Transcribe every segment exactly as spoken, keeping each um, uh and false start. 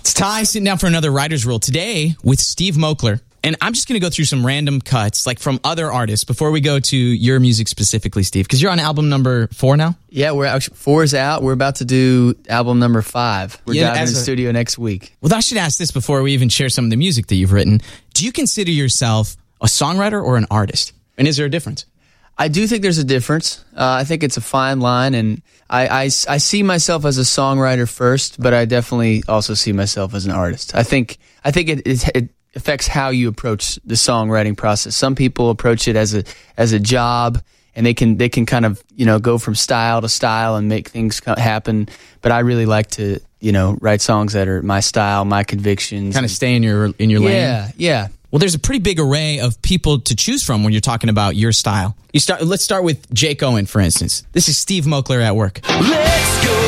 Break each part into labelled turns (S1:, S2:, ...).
S1: It's Ty sitting down for another Writer's Rule today with Steve Moakler. And I'm just going to go through some random cuts, like from other artists, before we go to your music specifically, Steve, because you're on album number four now?
S2: Yeah, we're actually, four is out. We're about to do album number five. We're
S1: Yeah,
S2: diving in
S1: as
S2: the
S1: a-
S2: studio next week.
S1: Well, I should ask this before we even share some of the music that you've written. Do you consider yourself a songwriter or an artist? And is there a difference?
S2: I do think there's a difference. Uh, I think it's a fine line, and I, I, I see myself as a songwriter first, but I definitely also see myself as an artist. I think I think it, it, it affects how you approach the songwriting process. Some people approach it as a as a job, and they can they can kind of you know go from style to style and make things co- happen. But I really like to you know write songs that are my style, my convictions.
S1: Kind of stay in your in your lane?
S2: Yeah, yeah.
S1: Well, there's a pretty big array of people to choose from when you're talking about your style. You start. Let's start with Jake Owen, for instance. This is Steve Moakler at work.
S3: Let's go,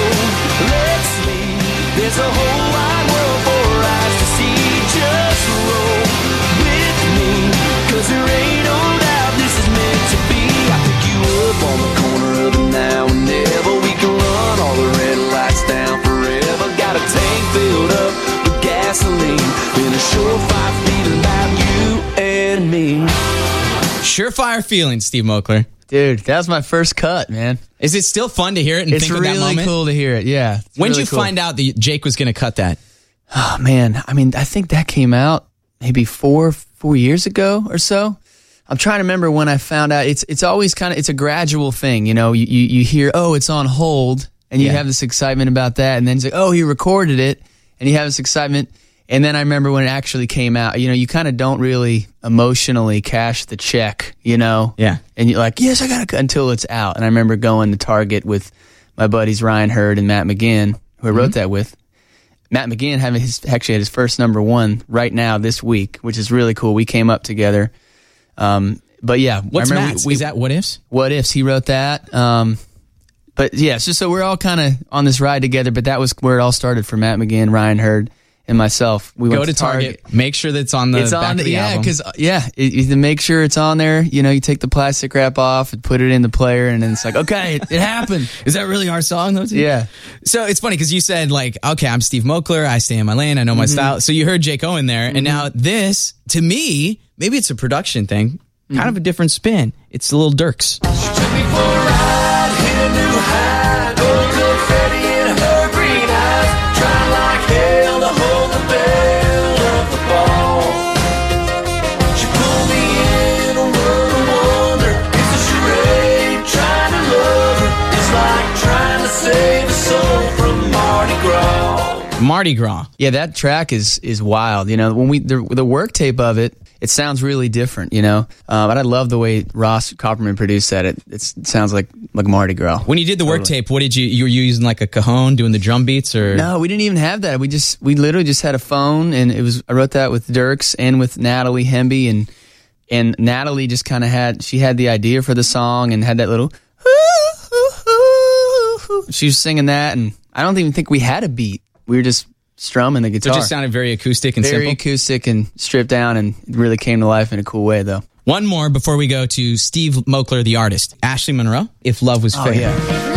S3: let's leave. There's a whole wide world for our eyes to see. Just roll with me, cause there ain't no doubt this is meant to be. I pick you up on the corner of the now and never. We can run all the red lights down forever. Got a tank filled up with gasoline in a surefire feeling about you and me.
S1: Surefire feeling, Steve Moakler.
S2: Dude, that was my first cut, man.
S1: Is it still fun to hear it and
S2: It's
S1: think of that
S2: really
S1: moment?
S2: cool to hear it, yeah. It's
S1: When did
S2: really
S1: you
S2: cool.
S1: find out that Jake was going to cut that?
S2: Oh, man. I mean, I think that came out maybe four four years ago or so. I'm trying to remember when I found out. It's it's always kind of, it's a gradual thing, you know. You, you, you hear, oh, it's on hold, and you
S1: Yeah.
S2: have this excitement about that, and then it's like, oh, he recorded it, and you have this excitement. And then I remember when it actually came out, you know, you kind of don't really emotionally cash the check, you know?
S1: Yeah.
S2: And you're like, yes, I got to cut until it's out. And I remember going to Target with my buddies Ryan Hurd and Matt McGinn, who I wrote that with. Matt McGinn having his, actually had his first number one right now this week, which is really cool. We came up together. Um, but yeah.
S1: What's
S2: I remember
S1: Matt's?
S2: we-
S1: Is that What Ifs?
S2: What Ifs? He wrote that. Um, but yeah, so, so we're all kind of on this ride together, but that was where it all started for Matt McGinn, Ryan Hurd, and myself. We
S1: Go
S2: went
S1: to Target. Make sure that's on the
S2: It's
S1: back
S2: on
S1: of
S2: the,
S1: the
S2: yeah,
S1: album.
S2: because yeah, it, you make sure it's on there. You know, you take the plastic wrap off and put it in the player, and then it's like, okay, it, it happened.
S1: Is that really our song, though? Too?
S2: Yeah.
S1: So it's funny because you said, like, okay, I'm Steve Moakler. I stay in my lane. I know my
S2: Mm-hmm.
S1: style. So you heard Jake Owen there. And now this, to me, maybe it's a production thing, kind
S2: Mm-hmm.
S1: of a different spin. It's a little Dirks.
S3: Took me for a ride, hit a new high. Gold confetti in her green eyes. Trying like hell to hold the bell of the ball. She pulled me in a world of wonder. It's a charade, trying to love her. It's like trying to save a soul from Mardi Gras.
S1: Mardi Gras.
S2: Yeah, that track is is wild. You know, when we the, the work tape of it, it sounds really different. You know, uh, but I love the way Ross Copperman produced that. It it's, it sounds like like Mardi Gras.
S1: When you did the work tape, what did you, you were using like a cajon doing the drum beats or?
S2: No, we didn't even have that. We just we literally just had a phone, and it was I wrote that with Dirks and with Natalie Hemby, and and Natalie just kind of had she had the idea for the song and had that little. She was singing that, and I don't even think we had a beat. We were just strumming the
S1: So
S2: guitar.
S1: it just sounded very acoustic and
S2: Very
S1: simple.
S2: acoustic and stripped down, and it really came to life in a cool way, though.
S1: One more before we go to Steve Moakler, the artist. Ashley Monroe, If Love Was Fair.
S2: Oh yeah.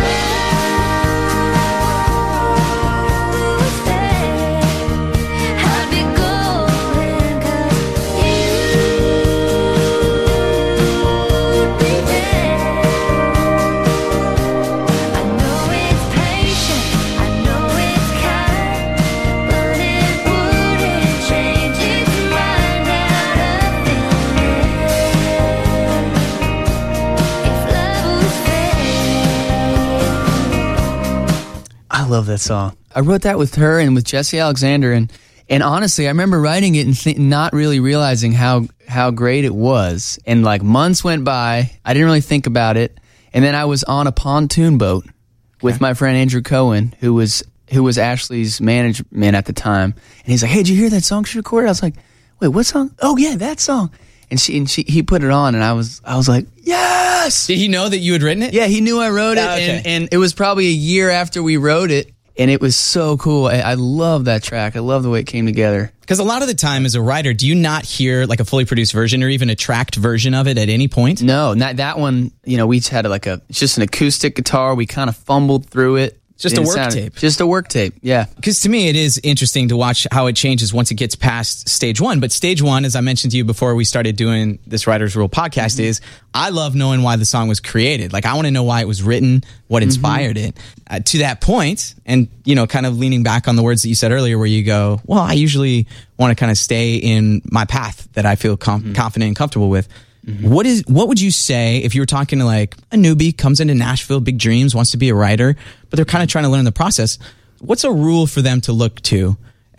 S2: I love that song. I wrote that with her and with Jesse Alexander, and and honestly, I remember writing it and th- not really realizing how how great it was. And like months went by, I didn't really think about it, and then I was on a pontoon boat with my friend Andrew Cohen, who was who was Ashley's management at the time, and he's like, "Hey, did you hear that song she recorded?" I was like, "Wait, what song? Oh yeah, that song." And she and she he put it on, and I was I was like, "Yes!"
S1: Did he know that you had written it?
S2: Yeah, he knew I wrote it,
S1: Ah, okay.
S2: and, and it was probably a year after we wrote it, and it was so cool. I, I love that track. I love the way it came together.
S1: Because a lot of the time as a writer, do you not hear like a fully produced version or even a tracked version of it at any point?
S2: No, not that one. You know, we had like a it's just an acoustic guitar. We kind of fumbled through it.
S1: Just a
S2: Didn't
S1: work
S2: sound-
S1: tape.
S2: Just a work tape, yeah.
S1: Because to me, it is interesting to watch how it changes once it gets past stage one. But stage one, as I mentioned to you before we started doing this Writer's Rule podcast, mm-hmm. is I love knowing why the song was created. Like, I want to know why it was written, what inspired mm-hmm. it. Uh, to that point, and, you know, kind of leaning back on the words that you said earlier where you go, well, I usually want to kind of stay in my path that I feel com- mm-hmm. confident and comfortable with. Mm-hmm. What is what would you say if you were talking to like a newbie, comes into Nashville, big dreams, wants to be a writer, but they're kind of trying to learn the process? What's a rule for them to look to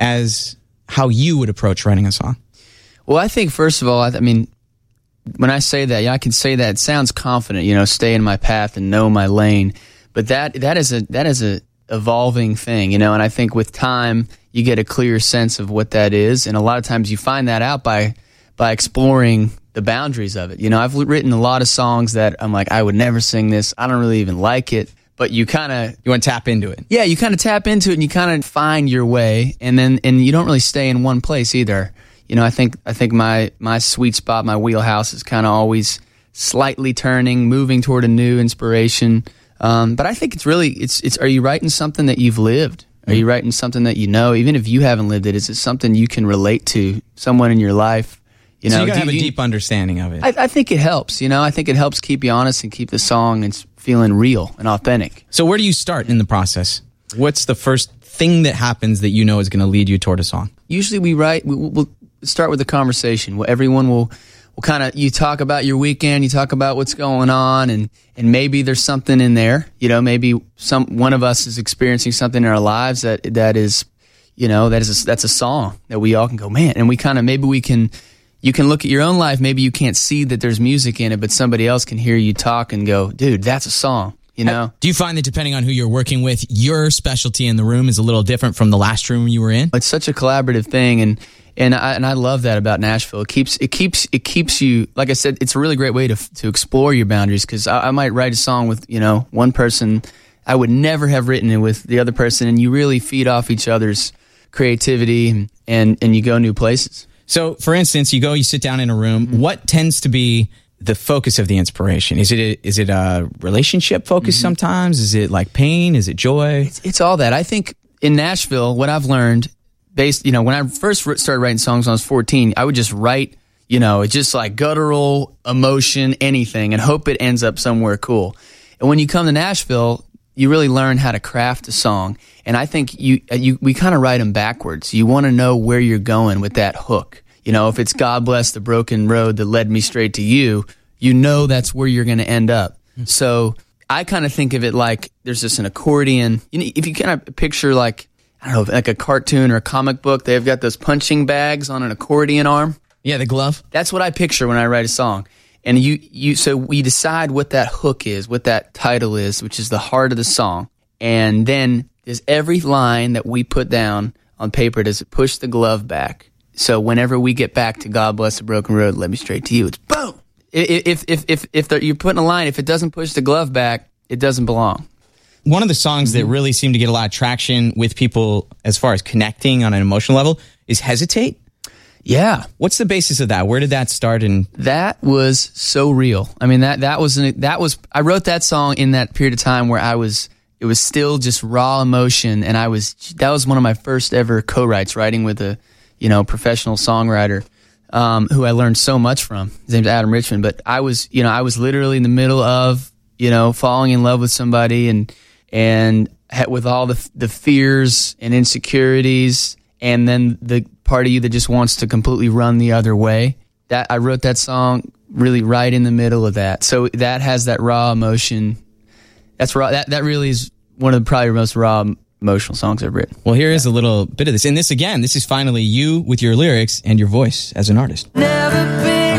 S1: as how you would approach writing a song?
S2: Well, I think first of all, I, I mean, when I say that, yeah, I can say that it sounds confident, you know, stay in my path and know my lane. But that that is a that is a evolving thing, you know, and I think with time you get a clear sense of what that is, and a lot of times you find that out by by exploring the boundaries of it. You know, I've written a lot of songs that I'm like, I would never sing this. I don't really even like it. But you kind of...
S1: You want to tap into it.
S2: Yeah, you kind of tap into it and you kind of find your way. And then and you don't really stay in one place either. You know, I think I think my, my sweet spot, my wheelhouse is kind of always slightly turning, moving toward a new inspiration. Um, but I think it's really... it's it's. Are you writing something that you've lived? Are you writing something that you know? Even if you haven't lived it, is it something you can relate to? Someone in your life? You know,
S1: so you gotta
S2: do,
S1: have a
S2: do,
S1: deep understanding of it.
S2: I, I think it helps, you know. I think it helps keep you honest and keep the song and feeling real and authentic.
S1: So where do you start in the process? What's the first thing that happens that you know is going to lead you toward a song?
S2: Usually we write, we, we'll start with a conversation. Well, everyone will, will kind of, you talk about your weekend, you talk about what's going on, and, and maybe there's something in there. You know, maybe some one of us is experiencing something in our lives that that is, you know, that is a, that's a song that we all can go, man, and we kind of, maybe we can... You can look at your own life. Maybe you can't see that there's music in it, but somebody else can hear you talk and go, dude, that's a song, you know?
S1: Do you find that depending on who you're working with, your specialty in the room is a little different from the last room you were in?
S2: It's such a collaborative thing, and and I, and I love that about Nashville. It keeps it keeps it keeps you, like I said, it's a really great way to to explore your boundaries, because I, I might write a song with, you know, one person I would never have written it with the other person, and you really feed off each other's creativity, and and, and you go new places.
S1: So, for instance, you go, you sit down in a room. Mm-hmm. What tends to be the focus of the inspiration? Is it a, is it a relationship focus mm-hmm. sometimes? Is it like pain? Is it joy?
S2: It's, it's all that. I think in Nashville, what I've learned, based, you know, when I first started writing songs when I was fourteen, I would just write, you know, it's just like guttural emotion, anything, and hope it ends up somewhere cool. And when you come to Nashville, you really learn how to craft a song. And I think you, you we kind of write them backwards. You want to know where you're going with that hook. You know, if it's God bless the broken road that led me straight to you, you know that's where you're going to end up. Mm-hmm. So I kind of think of it like there's just an accordion. You know, if you kind of picture like, I don't know, like a cartoon or a comic book, they've got those punching bags on an accordion arm.
S1: Yeah, the glove.
S2: That's what I picture when I write a song. And you, you, so we decide what that hook is, what that title is, which is the heart of the song. And then there's every line that we put down on paper, does it push the glove back? So whenever we get back to God bless the broken road, led me straight to you, it's boom. If, if, if, if the, you're putting a line, if it doesn't push the glove back, it doesn't belong.
S1: One of the songs mm-hmm. that really seem to get a lot of traction with people as far as connecting on an emotional level is Hesitate.
S2: Yeah.
S1: What's the basis of that? Where did that start? And
S2: that was so real. I mean, that, that was, an, that was, I wrote that song in that period of time where I was, it was still just raw emotion. And I was, that was one of my first ever co-writes, writing with a, you know, professional songwriter, um, who I learned so much from. His name's Adam Richmond. But I was, you know, I was literally in the middle of, you know, falling in love with somebody, and, and with all the, the fears and insecurities, and then the part of you that just wants to completely run the other way. That I wrote that song really right in the middle of that. So that has that raw emotion. That's raw. That that really is one of the probably most raw emotional songs I've written.
S1: Well, here is a little bit of this. And this again, this is finally you with your lyrics and your voice as an artist.
S3: Never been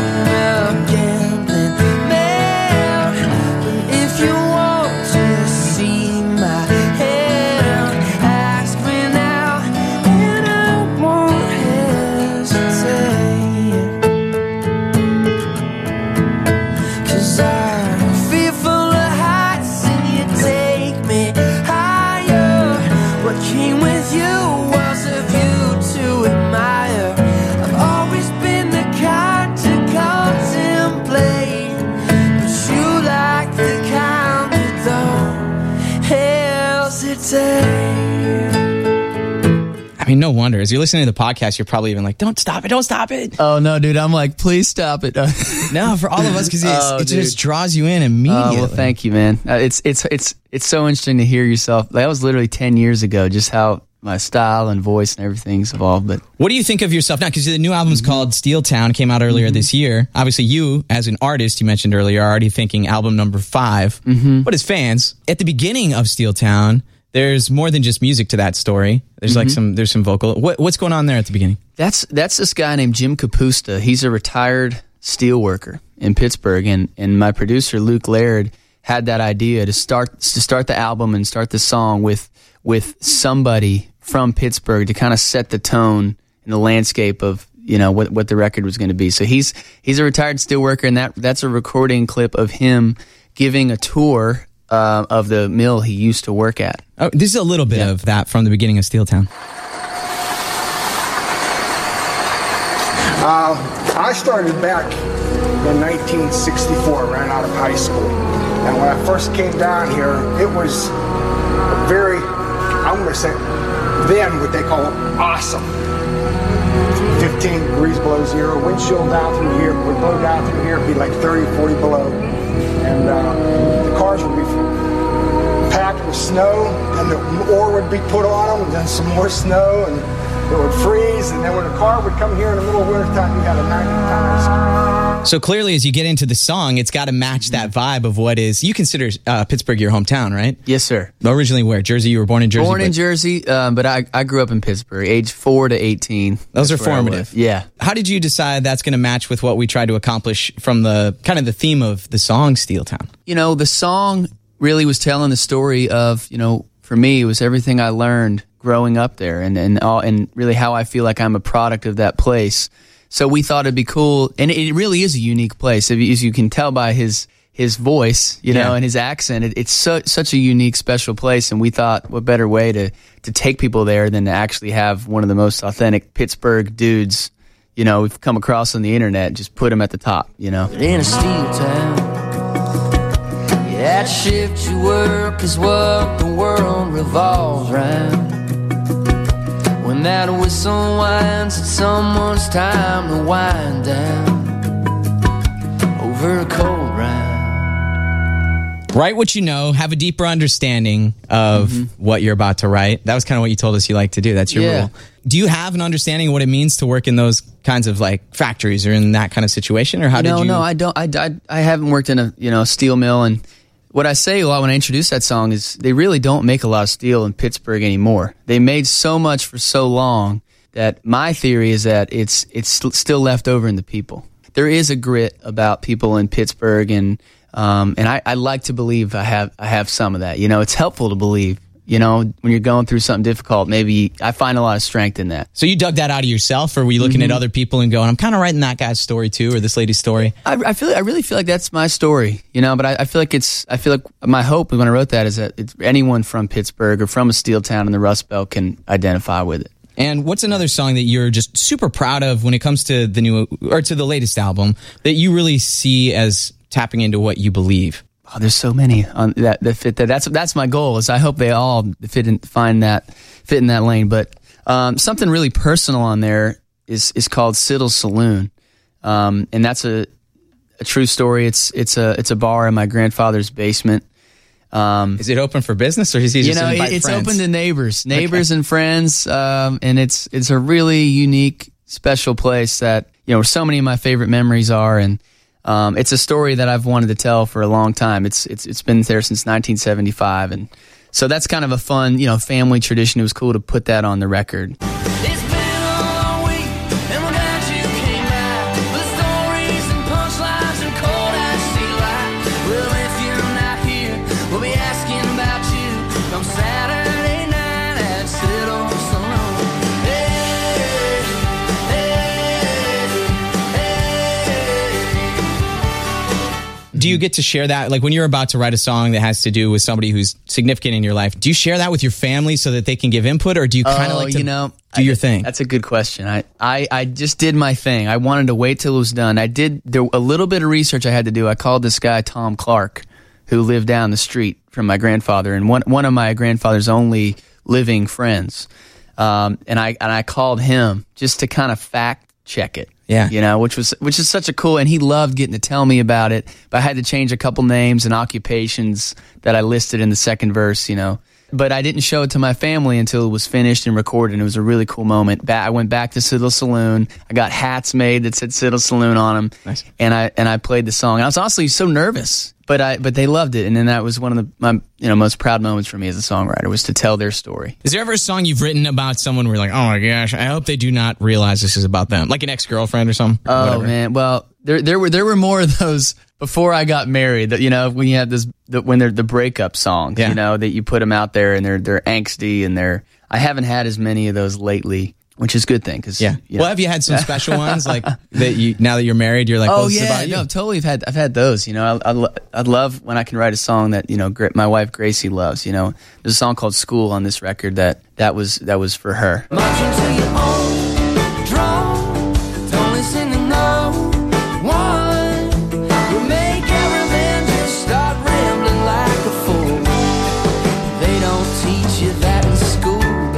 S3: a gambling man, but if you want to see my hand, ask me now, and I won't hesitate. 'Cause I'm fearful of heights, and you take me higher. What came with you was a view to admire. I've always been the kind
S1: no wonder. As you're listening to the podcast, you're probably even like, don't stop it, don't stop it.
S2: Oh, no, dude. I'm like, please stop it.
S1: No, for all of us, because
S2: Oh,
S1: it
S2: dude.
S1: just draws you in immediately.
S2: Oh, well, thank you, man. Uh, it's it's it's it's so interesting to hear yourself. That was literally ten years ago, just how my style and voice and everything's evolved. But
S1: What do you think of yourself now? Because the new album's
S2: Mm-hmm.
S1: called Steel Town, came out earlier this year. Obviously, you, as an artist, you mentioned earlier, are already thinking album number five. Mm-hmm. But as fans, at the beginning of Steel Town, there's more than just music to that story. There's
S2: Mm-hmm.
S1: like some, there's some vocal. What, what's going on there at the beginning?
S2: that's that's this guy named Jim Capusta. He's a retired steel worker in Pittsburgh, and and my producer Luke Laird had that idea to start to start the album and start the song with with somebody from Pittsburgh to kind of set the tone and the landscape of, you know, what what the record was going to be. So he's he's a retired steelworker, and that that's a recording clip of him giving a tour uh, of the mill he used to work at.
S1: Oh, this is a little bit
S2: Yeah.
S1: of that from the beginning of Steel Town.
S4: Uh, I started back in nineteen sixty-four, right out of high school. And when I first came down here, it was a very, I'm going to say, then what they call awesome. fifteen degrees below zero, wind chill down through here, would blow down through here, it'd be like thirty, forty below. And uh, the cars would be packed with snow, and the ore would be put on them, and then some more snow, and it would freeze, and then when a car would come here in the middle of wintertime, you had a ninety times.
S1: So clearly, as you get into the song, it's got to match that vibe of what is, you consider uh, Pittsburgh your hometown, right?
S2: Yes, sir.
S1: Originally where? Jersey? You were born in Jersey?
S2: Born in
S1: but-
S2: Jersey, um, but I, I grew up in Pittsburgh, age four to eighteen.
S1: Those
S2: That's
S1: are
S2: where I
S1: formative.
S2: lived. Yeah.
S1: How did you decide that's going to match with what we tried to accomplish from the kind of the theme of the song Steel Town?
S2: You know, the song really was telling the story of, you know, for me, it was everything I learned growing up there, and and all, and really how I feel like I'm a product of that place. So we thought it'd be cool, and it really is a unique place, as you can tell by his his voice, you know,
S1: Yeah.
S2: and his accent. It, it's so, such a unique, special place, and we thought, what better way to to take people there than to actually have one of the most authentic Pittsburgh dudes, you know, we've come across on the internet, just put him at the top, you know.
S3: In a steel town, yeah, that shift you work is what the world revolves round. When that whistle winds, it's someone's time to wind down over a cold round.
S1: Write what you know, have a deeper understanding of what you're about to write. That was kind of what you told us you like to do. That's your
S2: Yeah.
S1: rule. Do you have an understanding of what it means to work in those kinds of like factories or in that kind of situation? Or how
S2: no,
S1: did you?
S2: no, I don't. I, I, I haven't worked in a you know steel mill, and what I say a lot when I introduce that song is they really don't make a lot of steel in Pittsburgh anymore. They made so much for so long that my theory is that it's it's still left over in the people. There is a grit about people in Pittsburgh, and um, and I, I like to believe I have I have some of that. You know, it's helpful to believe. You know, when you're going through something difficult, maybe I find a lot of strength in that.
S1: So you dug that out of yourself, or were you looking at other people and going, I'm kind of writing that guy's story too, or this lady's story?
S2: I, I feel I really feel like that's my story, you know. But I, I feel like it's I feel like my hope when I wrote that is that it's anyone from Pittsburgh or from a steel town in the Rust Belt can identify with it.
S1: And what's another song that you're just super proud of when it comes to the new or to the latest album that you really see as tapping into what you believe?
S2: Oh, there's so many on that that fit that. That's that's my goal. Is I hope they all fit in, find that fit in that lane. But um, something really personal on there is is called Siddle's Saloon, um, and that's a a true story. It's it's a it's a bar in my grandfather's basement. Um,
S1: Is it open for business, or is he
S2: you
S1: just
S2: know,
S1: invite
S2: it, it's
S1: friends?
S2: open to neighbors, neighbors and friends, um, and it's it's a really unique, special place that you know where so many of my favorite memories are, and um, it's a story that I've wanted to tell for a long time. It's it's it's been there since nineteen seventy-five, and so that's kind of a fun, you know, family tradition. It was cool to put that on the record.
S3: It's been a long week, and we're glad you came back. With stories and punchlines and cold as sea light. Well, if you're not here, we'll be asking about you come Saturday night at Siddle's Saloon. Hey, hey, hey.
S1: Do you get to share that? Like when you're about to write a song that has to do with somebody who's significant in your life, do you share that with your family so that they can give input, or do you kind of
S2: Oh,
S1: like to
S2: you know,
S1: do
S2: I-
S1: your thing?
S2: That's a good question. I, I, I just did my thing. I wanted to wait till it was done. I did there a little bit of research I had to do. I called this guy Tom Clark, who lived down the street from my grandfather, and one one of my grandfather's only living friends. Um, and I and I called him just to kind of fact check it.
S1: Yeah.
S2: You know, which was which is such a cool, and he loved getting to tell me about it. But I had to change a couple names and occupations that I listed in the second verse, you know. But I didn't show it to my family until it was finished and recorded, and it was a really cool moment. Ba- I went back to Citadel Saloon. I got hats made that said Citadel Saloon on them.
S1: Nice.
S2: And I and I played the song. And I was honestly so nervous, but I but they loved it. And then that was one of the my you know most proud moments for me as a songwriter, was to tell their story.
S1: Is there ever a song you've written about someone where you're like, oh my gosh, I hope they do not realize this is about them? Like an ex-girlfriend or something?
S2: Oh,
S1: Whatever.
S2: man. Well, there there were there were more of those before I got married. That, you know, when you have this, the, when they're the breakup songs,
S1: Yeah.
S2: you know, that you put them out there and they're they're angsty and they're. I haven't had as many of those lately, which is a good thing. Cause,
S1: Yeah.
S2: you
S1: Well,
S2: know.
S1: have you had some special ones like that you, now that you're married, you're like, well,
S2: Oh
S1: this is
S2: yeah,
S1: about you?
S2: no, totally. I've had I've had those. You know, I, I, lo- I love when I can write a song that you know Gra- my wife Gracie loves. You know, there's a song called "School" on this record that that was that was for her.
S3: Marching to your own drum. Don't listen to no one. You make everything just start rambling like a fool. They don't teach you that in school,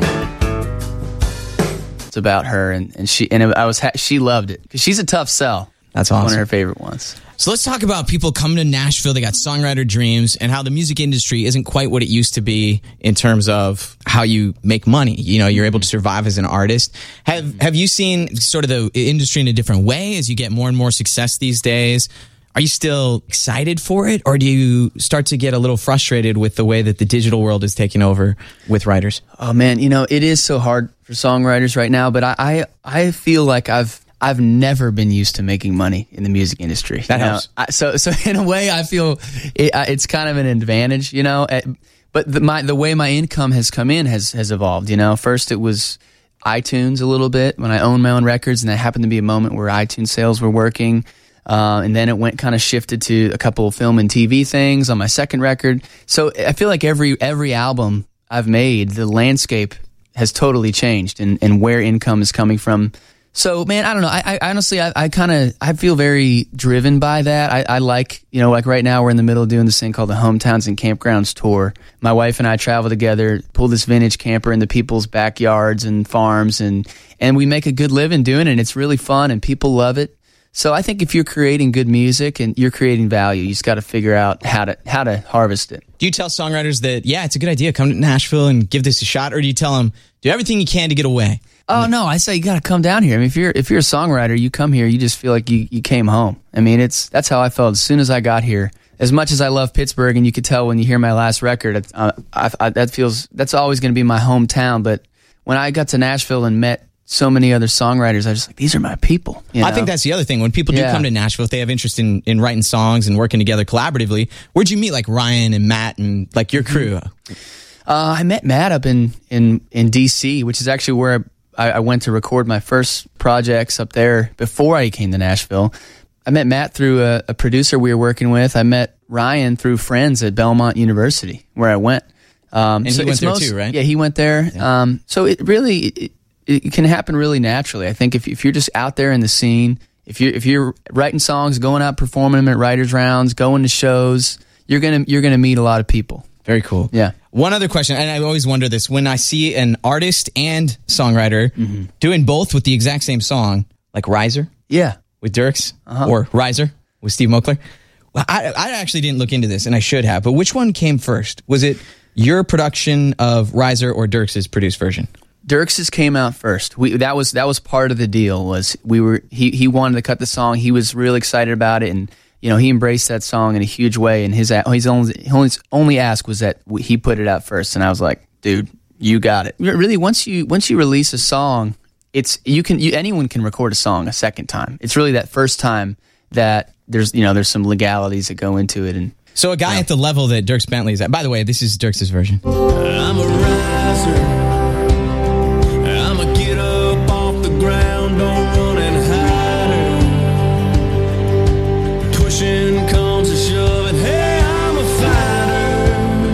S3: baby.
S2: It's about her, and, and she and it, I was ha- she loved it because she's a tough sell.
S1: That's
S2: One
S1: awesome.
S2: of her favorite ones.
S1: So let's talk about people coming to Nashville. They got songwriter dreams, and how the music industry isn't quite what it used to be in terms of how you make money. You know, you're able to survive as an artist. Have Have you seen sort of the industry in a different way as you get more and more success these days? Are you still excited for it, or do you start to get a little frustrated with the way that the digital world is taking over with writers?
S2: Oh man, you know it is so hard for songwriters right now. But I I, I feel like I've. I've never been used to making money in the music industry.
S1: That
S2: You know,
S1: helps.
S2: I, so, so in a way, I feel it, uh, it's kind of an advantage, you know. Uh, But the, my the way my income has come in has has evolved. You know, first it was iTunes a little bit when I owned my own records, and that happened to be a moment where iTunes sales were working. Uh, and then it went kind of shifted to a couple of film and T V things on my second record. So I feel like every every album I've made, the landscape has totally changed, and, and where income is coming from. So, man, I don't know. I, I honestly, I, I kind of, I feel very driven by that. I, I like, you know, like right now we're in the middle of doing this thing called the Hometowns and Campgrounds Tour. My wife and I travel together, pull this vintage camper into people's backyards and farms, and and we make a good living doing it. And it's really fun, and people love it. So I think if you're creating good music and you're creating value, you just got to figure out how to how to harvest it.
S1: Do you tell songwriters that, yeah, it's a good idea, come to Nashville and give this a shot, or do you tell them, do everything you can to get away?
S2: Oh no, I say you got to come down here. I mean, if you're if you're a songwriter, you come here, you just feel like you, you came home. I mean, it's that's how I felt as soon as I got here. As much as I love Pittsburgh, and you could tell when you hear my last record, it, uh, I, I, that feels that's always going to be my hometown. But when I got to Nashville and met so many other songwriters, I was just like, these are my people. You
S1: I
S2: know?
S1: think that's the other thing. When people do
S2: Yeah.
S1: come to Nashville, if they have interest in, in writing songs and working together collaboratively, where'd you meet like Ryan and Matt and like your crew?
S2: Uh, I met Matt up in, in, in D C, which is actually where I, I went to record my first projects up there before I came to Nashville. I met Matt through a, a producer we were working with. I met Ryan through friends at Belmont University, where I went. Um,
S1: And he went
S2: it's
S1: there too, right?
S2: Yeah, he went there. Um, so it really it, it can happen really naturally. I think if if you're just out there in the scene, if you if you're writing songs, going out performing them at writers' rounds, going to shows, you're gonna you're gonna meet a lot of people.
S1: Very cool.
S2: Yeah.
S1: One other question, and I always wonder this, when I see an artist and songwriter
S2: Mm-hmm.
S1: doing both with the exact same song, like Riser
S2: Yeah.
S1: with Dirks
S2: Uh-huh.
S1: or Riser with Steve Moakler. Well, I, I actually didn't look into this, and I should have, but which one came first? Was it your production of Riser or Dirks' produced version?
S2: Dirks's came out first. We that was that was part of the deal. Was we were he he wanted to cut the song. He was really excited about it, and you know he embraced that song in a huge way. And his his only his only ask was that he put it out first. And I was like, dude, you got it. Really, once you once you release a song, it's you can you, anyone can record a song a second time. It's really that first time that there's you know there's some legalities that go into it. And
S1: So a guy at the level that Dirks Bentley is at, by the way, this is Dirks' version.
S3: I'm a riser. I'm a get up off the ground, don't run and hide her. Pushing comes to shoving, hey, I'm a fighter.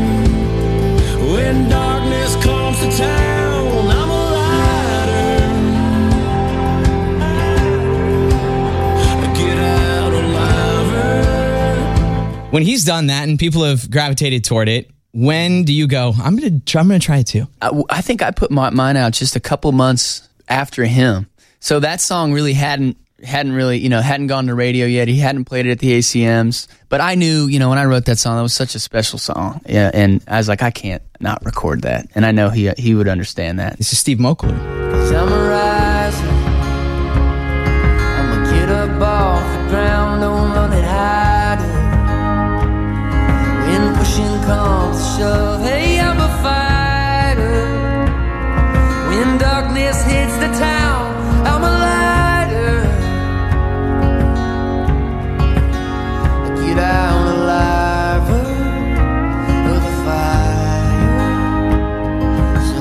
S3: When darkness comes to town, I'm a lighter. Get out alive.
S1: When he's done that and people have gravitated toward it, When do you go, I'm going to I'm gonna try it too?
S2: I, I think I put my, mine out just a couple months after him. So that song really hadn't hadn't really, you know, hadn't gone to radio yet. He hadn't played it at the A C Ms. But I knew, you know, when I wrote that song, that was such a special song. Yeah, and I was like, I can't not record that. And I know he he would understand that.
S1: This is Steve Moakler.
S3: Summarizing, I'ma get up off the ground, don't run it harder. When pushing comes to shove, hey, I'm a fighter. When darkness hits the town, I'm a lighter. I get out alive of the fire,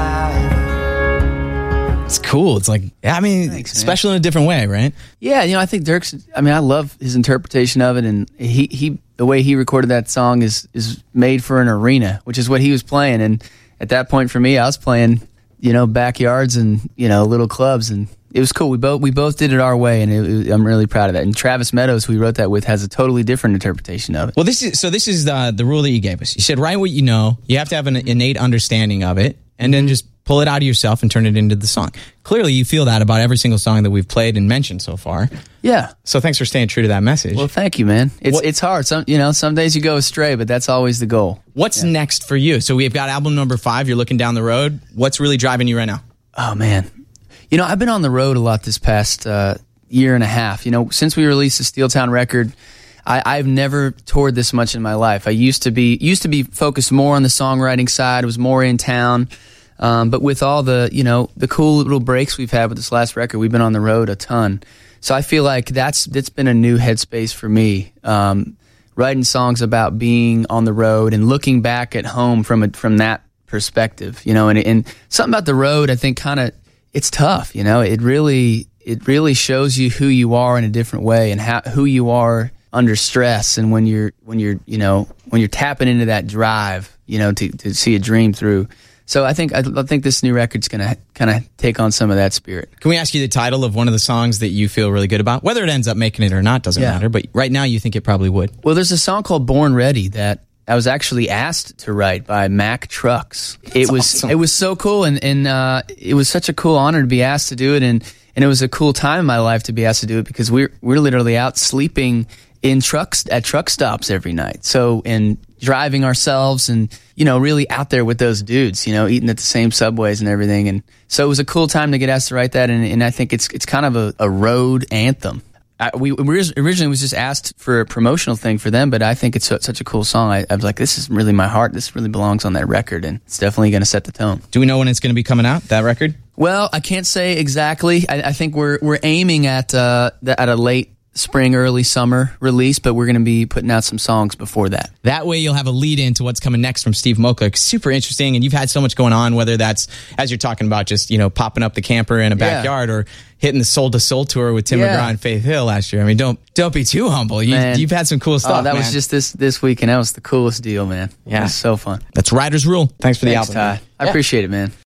S3: survivor.
S1: It's cool. It's like, yeah, I mean,
S2: Thanks, man.
S1: special in a different way, right?
S2: Yeah, you know, I think Dirk's, I mean, I love his interpretation of it, and he, he the way he recorded that song is is made for an arena, which is what he was playing. And at that point for me, I was playing, you know, backyards and, you know, little clubs, and it was cool. We both we both did it our way, and it, it, I'm really proud of that. And Travis Meadows, who we wrote that with, has a totally different interpretation of it.
S1: Well, this is so. This is the the rule that you gave us. You said write what you know. You have to have an innate understanding of it, and then just pull it out of yourself and turn it into the song. Clearly, you feel that about every single song that we've played and mentioned so far.
S2: Yeah.
S1: So thanks for staying true to that message.
S2: Well, thank you, man. It's
S1: What-
S2: it's hard. Some you know, some days you go astray, but that's always the goal.
S1: What's next for you? So we've got album number five. You're looking down the road. What's really driving you right now?
S2: Oh man, you know, I've been on the road a lot this past uh, year and a half. You know, since we released the Steel Town record, I, I've never toured this much in my life. I used to be used to be focused more on the songwriting side. Was more in town, um, but with all the you know the cool little breaks we've had with this last record, we've been on the road a ton. So I feel like that's that's been a new headspace for me. Um, writing songs about being on the road and looking back at home from a, from that perspective, you know, and and something about the road, I think, kind of it's tough, you know. It really it really shows you who you are in a different way, and how who you are under stress, and when you're when you're you know when you're tapping into that drive, you know, to to see a dream through. So I think I, I think this new record's gonna kind of take on some of that spirit.
S1: Can we ask you the title of one of the songs that you feel really good about? Whether it ends up making it or not doesn't
S2: Yeah.
S1: matter. But right now, you think it probably would.
S2: Well, there's a song called "Born Ready" that I was actually asked to write by Mack Trucks. It was
S1: awesome.
S2: it was so cool, and and uh, it was such a cool honor to be asked to do it, and and it was a cool time in my life to be asked to do it, because we're we're literally out sleeping in trucks at truck stops every night. So and driving ourselves, and you know, really out there with those dudes, you know, eating at the same Subways and everything. And so it was a cool time to get asked to write that, and, and I think it's it's kind of a, a road anthem. I, we originally was just asked for a promotional thing for them, but I think it's such a cool song. I, I was like, this is really my heart. This really belongs on that record, and it's definitely going to set the tone.
S1: Do we know when it's going to be coming out, that record?
S2: Well, I can't say exactly. I, I think we're we're aiming at uh, the, at a late spring, early summer release, but we're going to be putting out some songs before that.
S1: That way you'll have a lead into what's coming next from Steve Moakler. Super interesting, and you've had so much going on, whether that's, as you're talking about, just, you know, popping up the camper in a
S2: Yeah.
S1: backyard, or hitting the Soul to Soul tour with Tim
S2: Yeah.
S1: McGraw and Faith Hill last year. I mean, don't don't be too humble. You,
S2: Man.
S1: you've had some cool stuff,
S2: Oh, that
S1: man.
S2: was just this this week, and that was the coolest deal, man.
S1: Yeah.
S2: It was so fun.
S1: That's Writer's Rule. Thanks for the
S2: Thanks,
S1: album.
S2: Ty. I appreciate it, man.